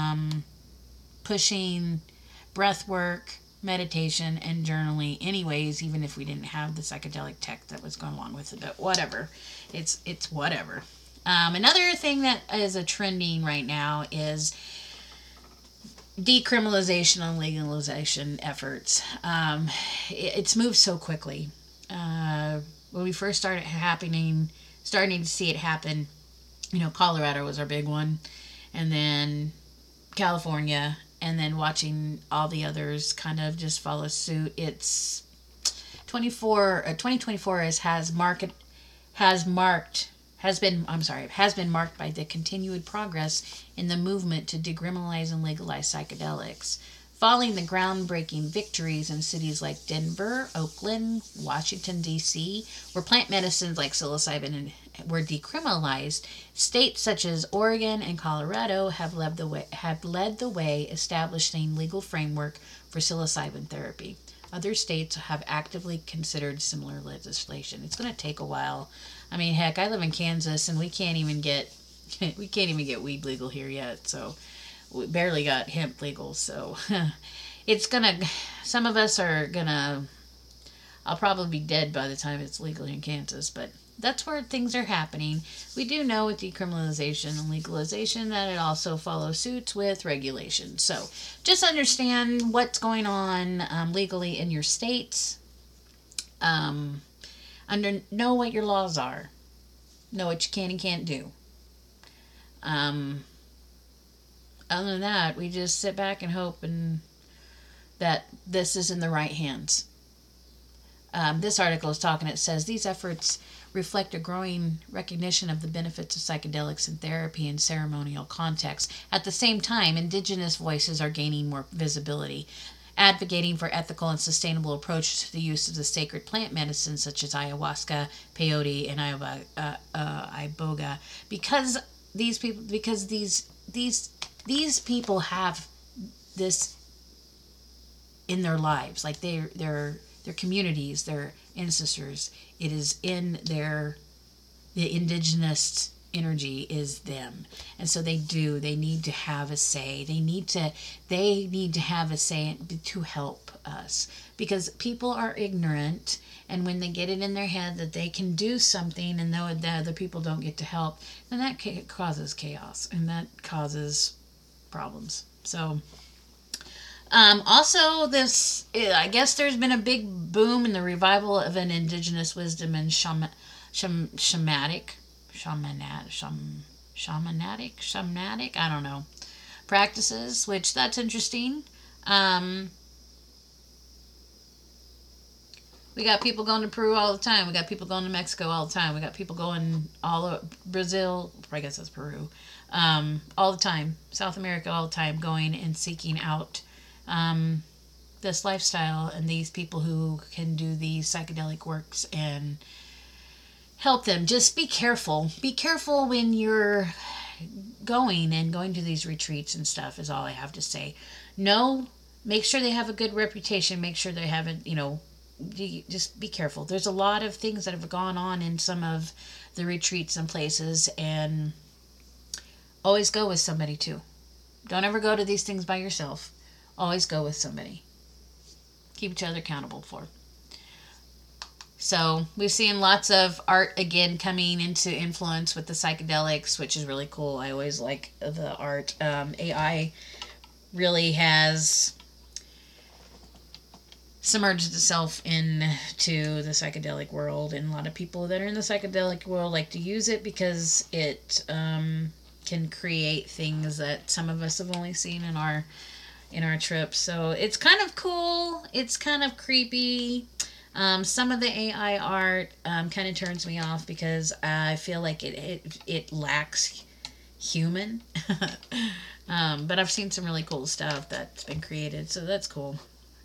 pushing breath work, meditation, and journaling anyways, even if we didn't have the psychedelic tech that was going along with it. But whatever, it's whatever. Another thing that is a trending right now is decriminalization and legalization efforts. It's moved so quickly. When we first starting to see it happen, Colorado was our big one, and then California, and then watching all the others kind of just follow suit. It's 2024 has been marked by the continued progress in the movement to decriminalize and legalize psychedelics. Following the groundbreaking victories in cities like Denver, Oakland, Washington, D.C., where plant medicines like psilocybin were decriminalized, states such as Oregon and Colorado have led the way establishing legal framework for psilocybin therapy. Other states have actively considered similar legislation. It's going to take a while. I mean, heck, I live in Kansas, and we can't even get weed legal here yet. So we barely got hemp legal. So some of us are gonna. I'll probably be dead by the time it's legal in Kansas, but that's where things are happening. We do know with decriminalization and legalization that it also follows suits with regulation. So just understand what's going on legally in your states. Know what your laws are. Know what you can and can't do. Other than that, we just sit back and hope and that this is in the right hands. This article is talking, it says these efforts reflect a growing recognition of the benefits of psychedelics in therapy and ceremonial contexts. At the same time, indigenous voices are gaining more visibility, advocating for ethical and sustainable approach to the use of the sacred plant medicines such as ayahuasca, peyote, and iboga, because these people have this in their lives, like their communities, their ancestors. It is in the indigenous energy is them, and so they need to have a say. They need to have a say to help us, because people are ignorant, and when they get it in their head that they can do something and though the other people don't get to help, then that causes chaos and that causes problems. So also, I guess there's been a big boom in the revival of an indigenous wisdom and shamanic, I don't know, practices, which that's interesting. We got people going to Peru all the time. We got people going to Mexico all the time. We got people going all over Brazil, I guess that's Peru, all the time. South America all the time, going and seeking out this lifestyle and these people who can do these psychedelic works and help them. Just be careful. Be careful when you're going to these retreats and stuff, is all I have to say. No, make sure they have a good reputation. Make sure they haven't, just be careful. There's a lot of things that have gone on in some of the retreats and places, and always go with somebody too. Don't ever go to these things by yourself. Always go with somebody. Keep each other accountable for. So we've seen lots of art again coming into influence with the psychedelics, which is really cool. I always like the art. AI really has submerged itself into the psychedelic world, and a lot of people that are in the psychedelic world like to use it because it can create things that some of us have only seen in our trips. So it's kind of cool. It's kind of creepy. Some of the AI art kind of turns me off because I feel like it lacks human. But I've seen some really cool stuff that's been created, so that's cool.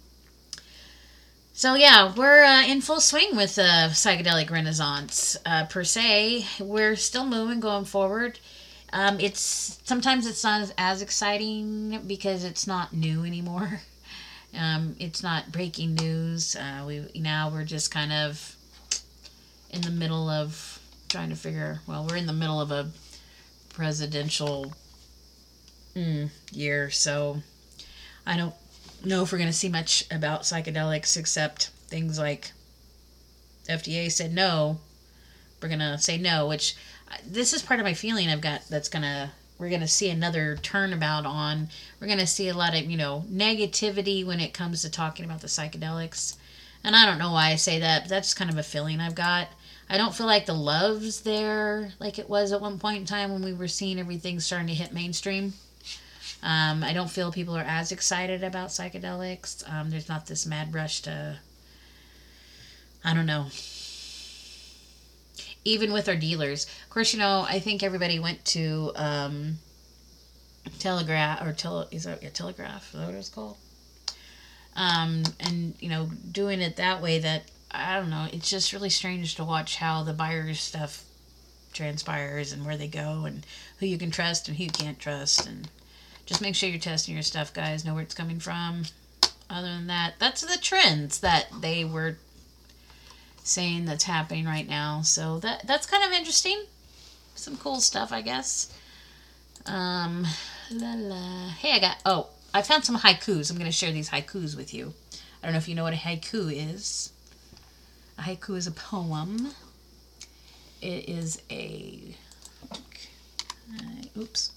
So yeah, we're in full swing with the psychedelic renaissance, per se. We're still moving, going forward. Sometimes it's not as exciting because it's not new anymore. It's not breaking news. We're just kind of in the middle of trying to we're in the middle of a presidential year, so I don't know if we're going to see much about psychedelics, except things like FDA said no. We're going to say no, which this is part of my feeling I've got we're going to see another turnabout on. We're going to see a lot of, negativity when it comes to talking about the psychedelics. And I don't know why I say that, but that's kind of a feeling I've got. I don't feel like the love's there like it was at one point in time when we were seeing everything starting to hit mainstream. I don't feel people are as excited about psychedelics. There's not this mad rush to, I don't know. Even with our dealers. Of course, I think everybody went to Telegraph, Telegraph, is that what it's called? And, doing it that way, that, I don't know, it's just really strange to watch how the buyer's stuff transpires and where they go and who you can trust and who you can't trust. And just make sure you're testing your stuff, guys. Know where it's coming from. Other than that, that's the trends that they were saying that's happening right now. So that's kind of interesting. Some cool stuff, I guess. Hey, I found some haikus. I'm going to share these haikus with you. I don't know if you know what a haiku is. A haiku is a poem. It is a... Oops.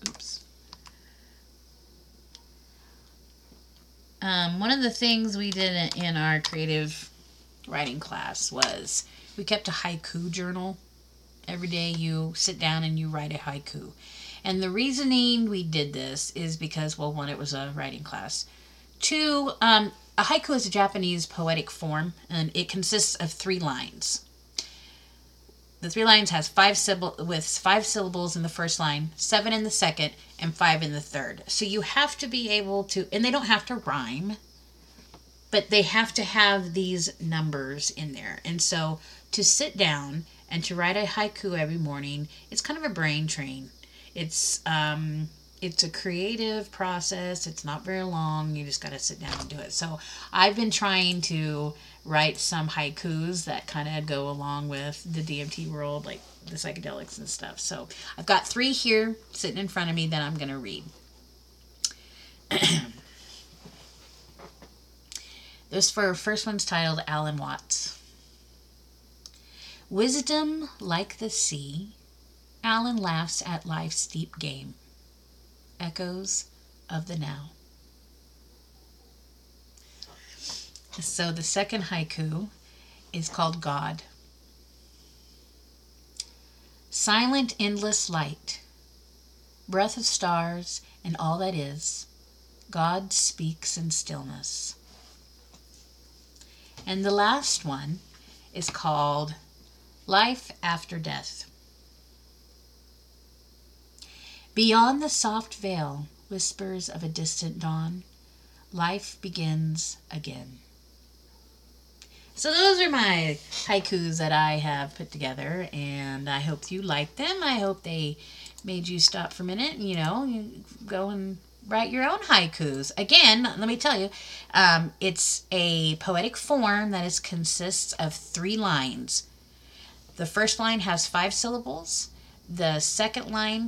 One of the things we did in our creative writing class was we kept a haiku journal. Every day you sit down and you write a haiku. And the reasoning we did this is because, well, one, it was a writing class. Two, A haiku is a Japanese poetic form, and it consists of 3 lines. The 3 lines has with 5 syllables in the first line, 7 in the second, and 5 in the third. So you have to be able to, and they don't have to rhyme, but they have to have these numbers in there. And so to sit down and to write a haiku every morning, it's kind of a brain train. It's a creative process. It's not very long. You just got to sit down and do it. So I've been trying to write some haikus that kind of go along with the DMT world, like the psychedelics and stuff. So I've got 3 here sitting in front of me that I'm going to read. This first one's titled Alan Watts. Wisdom like the sea, Alan laughs at life's deep game. Echoes of the now. So the second haiku is called God. Silent, endless light, breath of stars and all that is, God speaks in stillness. And the last one is called Life After Death. Beyond the soft veil, whispers of a distant dawn, life begins again. So those are my haikus that I have put together, and I hope you like them. I hope they made you stop for a minute, you go and write your own haikus. Again, let me tell you, it's a poetic form that consists of 3 lines. The first line has 5 syllables. The second line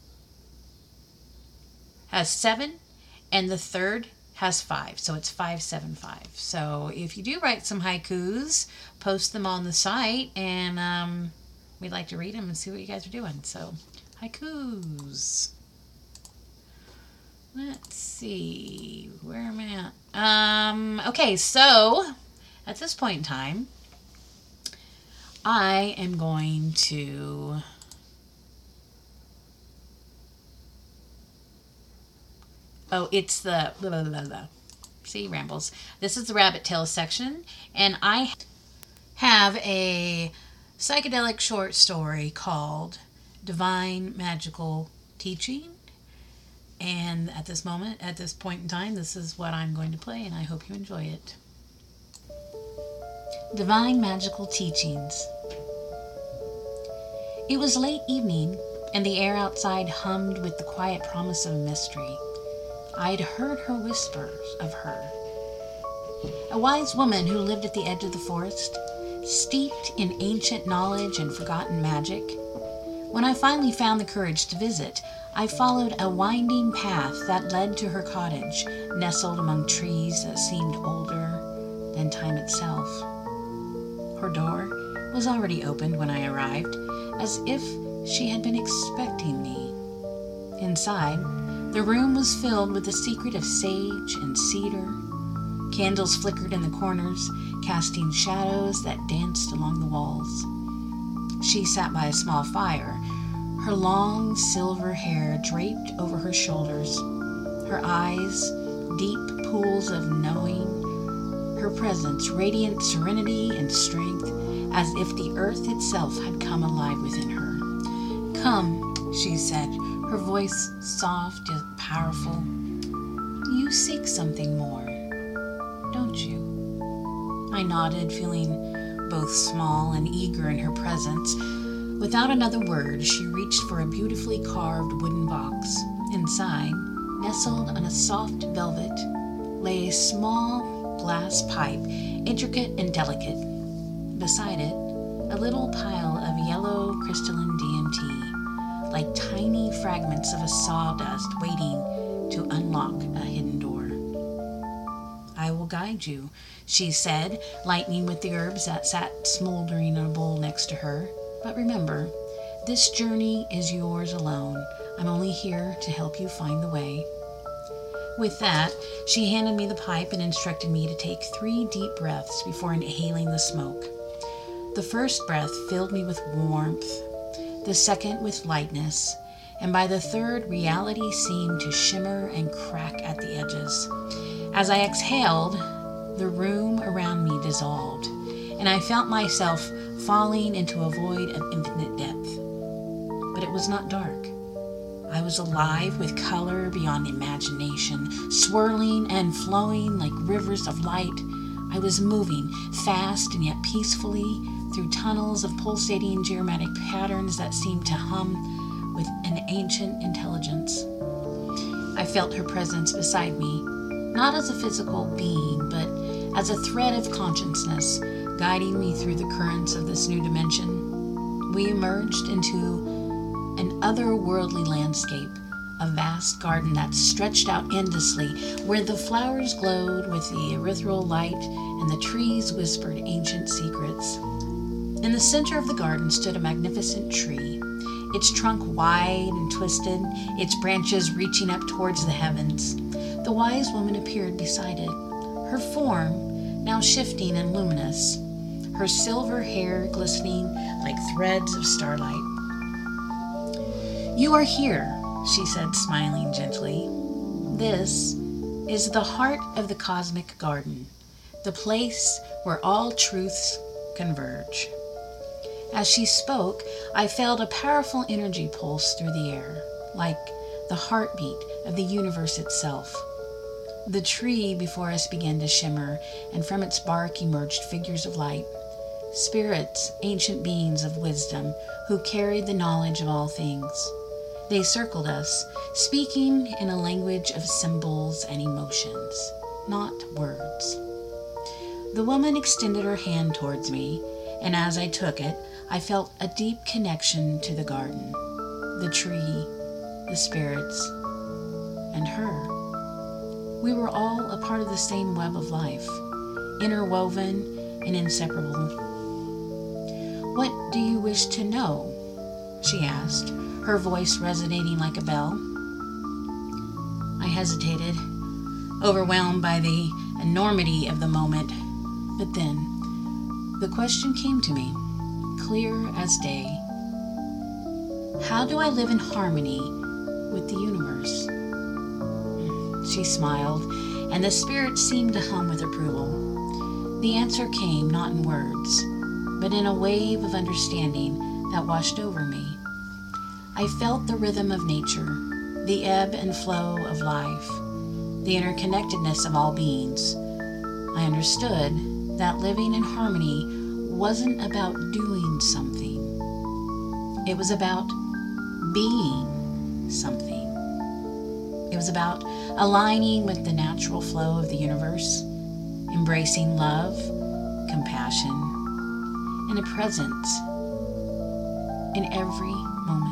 has 7, and the third has 5. So it's 575. So if you do write some haikus, post them on the site, and we'd like to read them and see what you guys are doing. So haikus. Let's see, where am I at? Okay, so at this point in time, I am going to it's the blah, blah, blah, blah. See, rambles. This is the rabbit tail section, and I have a psychedelic short story called Divine Magical Teaching. And at this point in time, this is what I'm going to play, and I hope you enjoy it. Divine Magical Teachings. It was late evening, and the air outside hummed with the quiet promise of mystery. I'd heard her whispers of her. A wise woman who lived at the edge of the forest, steeped in ancient knowledge and forgotten magic. When I finally found the courage to visit, I followed a winding path that led to her cottage, nestled among trees that seemed older than time itself. Her door was already opened when I arrived, as if she had been expecting me. Inside, the room was filled with the secret of sage and cedar. Candles flickered in the corners, casting shadows that danced along the walls. She sat by a small fire, her long silver hair draped over her shoulders, her eyes deep pools of knowing, her presence radiant serenity and strength, as if the earth itself had come alive within her. "Come," she said, her voice soft yet powerful. "You seek something more, don't you?" I nodded, feeling both small and eager in her presence. Without another word, she reached for a beautifully carved wooden box. Inside, nestled on a soft velvet, lay a small glass pipe, intricate and delicate. Beside it, a little pile of yellow crystalline DMT, like tiny fragments of a sawdust waiting to unlock a hidden door. "I will guide you," she said, lightening with the herbs that sat smoldering in a bowl next to her. "But remember, this journey is yours alone. I'm only here to help you find the way." With that, she handed me the pipe and instructed me to take 3 deep breaths before inhaling the smoke. The first breath filled me with warmth, the second with lightness, and by the third, reality seemed to shimmer and crack at the edges. As I exhaled, The room around me dissolved, and I felt myself falling into a void of infinite depth. But it was not dark. I was alive with color beyond imagination, swirling and flowing like rivers of light. I was moving fast and yet peacefully through tunnels of pulsating geometric patterns that seemed to hum with an ancient intelligence. I felt her presence beside me, not as a physical being, but as a thread of consciousness guiding me through the currents of this new dimension. We emerged into an otherworldly landscape, a vast garden that stretched out endlessly, where the flowers glowed with the ethereal light and the trees whispered ancient secrets. In the center of the garden stood a magnificent tree, its trunk wide and twisted, its branches reaching up towards the heavens. The wise woman appeared beside it, her form now shifting and luminous, her silver hair glistening like threads of starlight. "You are here," she said, smiling gently. "This is the heart of the cosmic garden, the place where all truths converge." As she spoke, I felt a powerful energy pulse through the air, like the heartbeat of the universe itself. The tree before us began to shimmer, and from its bark emerged figures of light, spirits, ancient beings of wisdom who carried the knowledge of all things. They circled us, speaking in a language of symbols and emotions, not words. The woman extended her hand towards me, and as I took it, I felt a deep connection to the garden, the tree, the spirits, and her. We were all a part of the same web of life, interwoven and inseparable. "What do you wish to know?" she asked, her voice resonating like a bell. I hesitated, overwhelmed by the enormity of the moment. But then, the question came to me, clear as day. How do I live in harmony with the universe? She smiled, and the spirit seemed to hum with approval. The answer came not in words, but in a wave of understanding that washed over me. I felt the rhythm of nature, the ebb and flow of life, the interconnectedness of all beings. I understood that living in harmony wasn't about doing something. It was about being something. It was about aligning with the natural flow of the universe, embracing love, compassion, and a presence in every moment.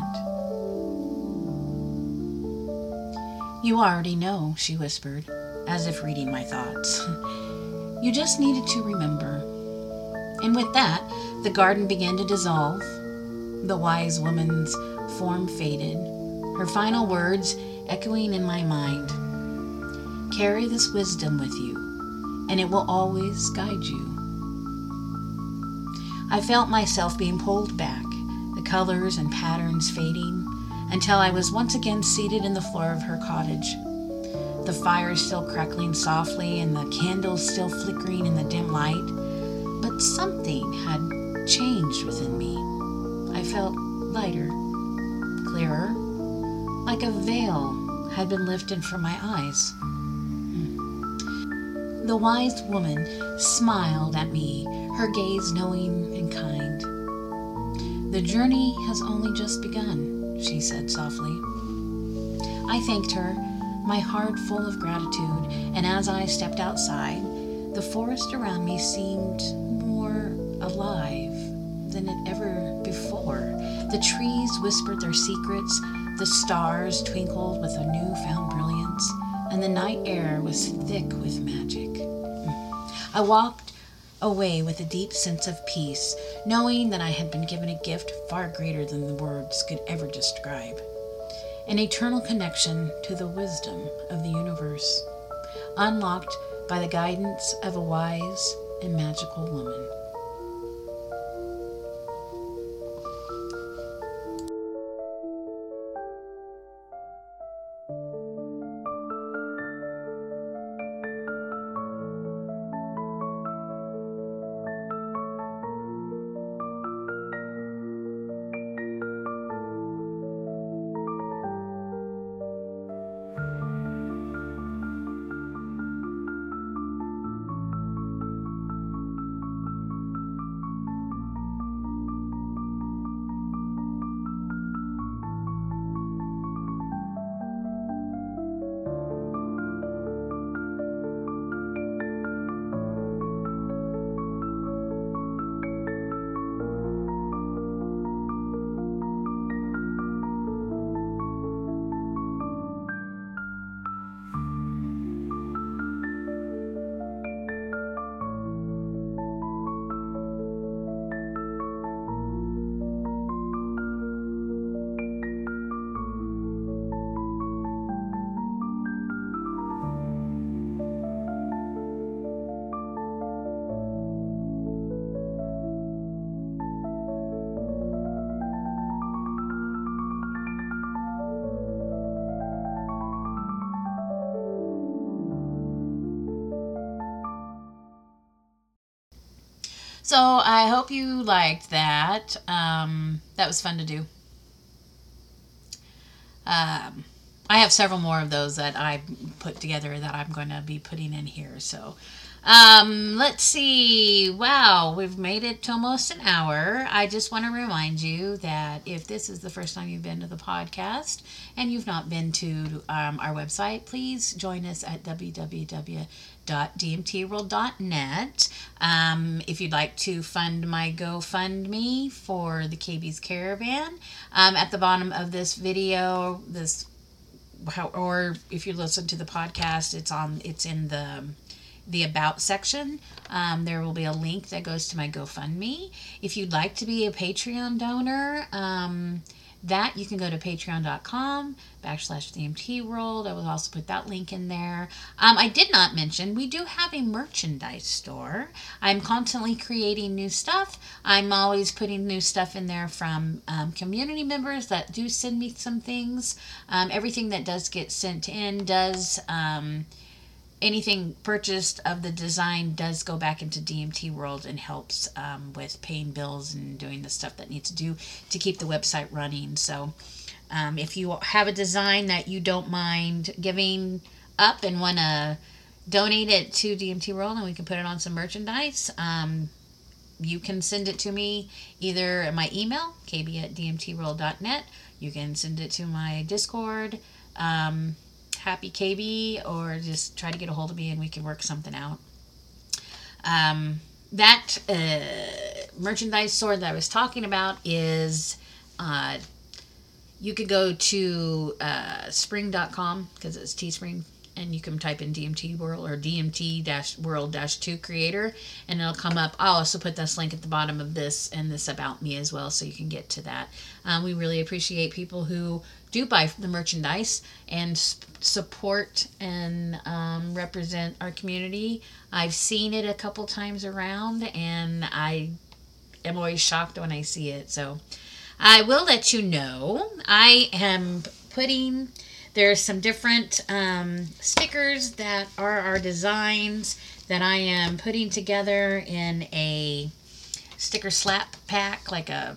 "You already know," she whispered, as if reading my thoughts. "You just needed to remember." And with that, the garden began to dissolve. The wise woman's form faded, her final words echoing in my mind. "Carry this wisdom with you, and it will always guide you." I felt myself being pulled back, the colors and patterns fading, until I was once again seated in the floor of her cottage. The fire still crackling softly and the candles still flickering in the dim light. But something had changed within me. I felt lighter, clearer, like a veil had been lifted from my eyes. The wise woman smiled at me, her gaze knowing and kind. "The journey has only just begun," she said softly. I thanked her, my heart full of gratitude, and as I stepped outside, the forest around me seemed more alive than it ever before. The trees whispered their secrets, the stars twinkled with a newfound brilliance, and the night air was thick with magic. I walked away with a deep sense of peace, knowing that I had been given a gift far greater than the words could ever describe. An eternal connection to the wisdom of the universe, unlocked by the guidance of a wise and magical woman. So I hope you liked that. That was fun to do. I have several more of those that I put together that I'm going to be putting in here. So let's see. Wow, we've made it to almost an hour. I just want to remind you that if this is the first time you've been to the podcast and you've not been to our website, please join us at www.dmtworld.net. If you'd like to fund my GoFundMe for the KB's Caravan, at the bottom of this video, or if you listen to the podcast, it's in the About section. There will be a link that goes to my GoFundMe. If you'd like to be a Patreon donor, that you can go to patreon.com/DMT World. I will also put that link in there. I did not mention we do have a merchandise store. I'm constantly creating new stuff. I'm always putting new stuff in there from community members that do send me some things. Everything that does get sent in does... anything purchased of the design does go back into DMT World and helps with paying bills and doing the stuff that needs to do to keep the website running. So if you have a design that you don't mind giving up and want to donate it to DMT World and we can put it on some merchandise, you can send it to me either at my email, kb@dmtworld.net. You can send it to my Discord, Happy KB, or just try to get a hold of me and we can work something out. That merchandise store that I was talking about is you could go to spring.com because it's Teespring, and you can type in DMT World or DMT-World-2 creator and it'll come up. I'll also put this link at the bottom of this and this about me as well so you can get to that. We really appreciate people who do buy the merchandise and support and represent our community. I've seen it a couple times around and I am always shocked when I see it. So I will let you know. I am putting... There's some different stickers that are our designs that I am putting together in a sticker slap pack, like a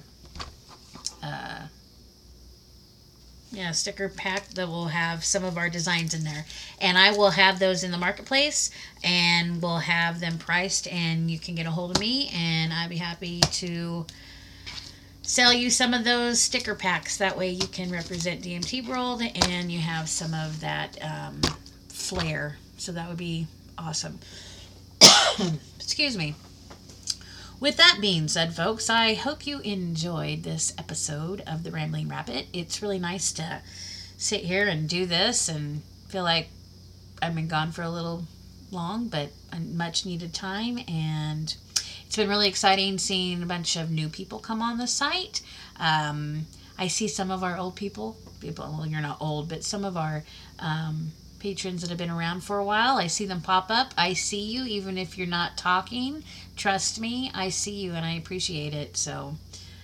sticker pack that will have some of our designs in there. And I will have those in the marketplace and we'll have them priced and you can get a hold of me and I'd be happy to sell you some of those sticker packs. That way you can represent DMT World and you have some of that flair. So that would be awesome. Excuse me. With that being said, folks, I hope you enjoyed this episode of The Rambling Rabbit. It's really nice to sit here and do this and feel like I've been gone for a little long, but a much needed time, and it's been really exciting seeing a bunch of new people come on the site. I see some of our old people, well, you're not old, but some of our patrons that have been around for a while. I see them pop up. I see you, even if you're not talking. Trust me, I see you and I appreciate it. So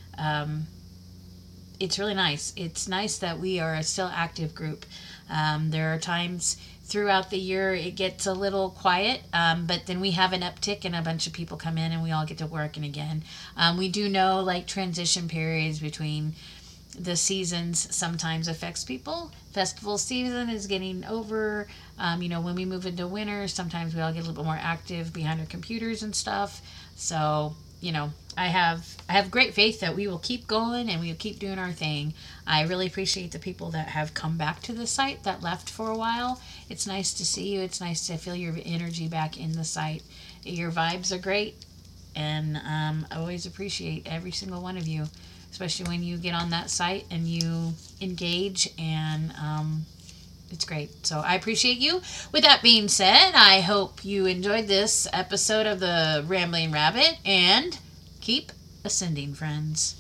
it's really nice. It's nice that we are a still active group. There are times throughout the year it gets a little quiet, but then we have an uptick and a bunch of people come in and we all get to work. And again, we do know like transition periods between the seasons sometimes affects people. Festival season is getting over. When we move into winter, sometimes we all get a little bit more active behind our computers and stuff. So, I have great faith that we will keep going and we will keep doing our thing. I really appreciate the people that have come back to the site that left for a while. It's nice to see you. It's nice to feel your energy back in the site. Your vibes are great, and I always appreciate every single one of you, especially when you get on that site and you engage, and it's great. So I appreciate you. With that being said, I hope you enjoyed this episode of The Rambling Rabbit, and keep ascending, friends.